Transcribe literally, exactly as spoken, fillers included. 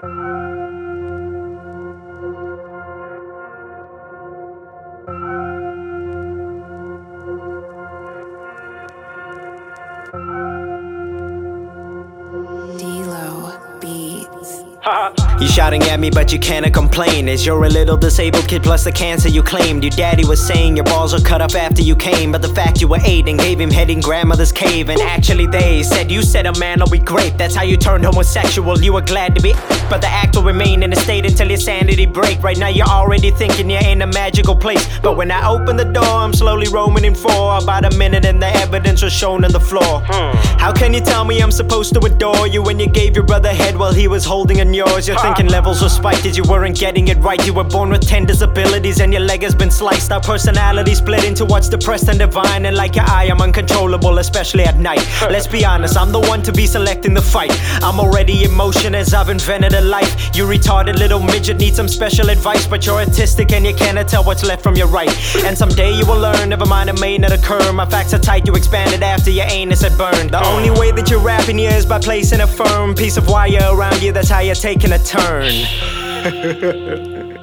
You shouting at me but you cannot complain, as you're a little disabled kid plus the cancer you claimed. Your daddy was saying your balls are cut off after you came, but the fact you were eight and gave him head in grandmother's cave. And actually they said you said a man will be great, that's how you turned homosexual. You were glad to be, but the act will remain in a state until your sanity break. Right now you're already thinking you're in a magical place, but when I open the door I'm slowly roaming in for about a minute and the evidence was shown on the floor. hmm. How can you tell me I'm supposed to adore you when you gave your brother head while he was holding on yours? You're thinking levels were spiked as you weren't getting it right. You were born with ten disabilities and your leg has been sliced. Our personality split into what's depressed and divine, and like your eye I'm uncontrollable, especially at night. Let's be honest, I'm the one to be selecting the fight. I'm already in motion as I've invented a life. You retarded little midget need some special advice, but you're autistic and you cannot tell what's left from your right. And someday you will learn, never mind it may not occur. My facts are tight, you expanded after your anus had burned. The only way that you're rapping here is by placing a firm piece of wire around you, that's how you're taking a turn.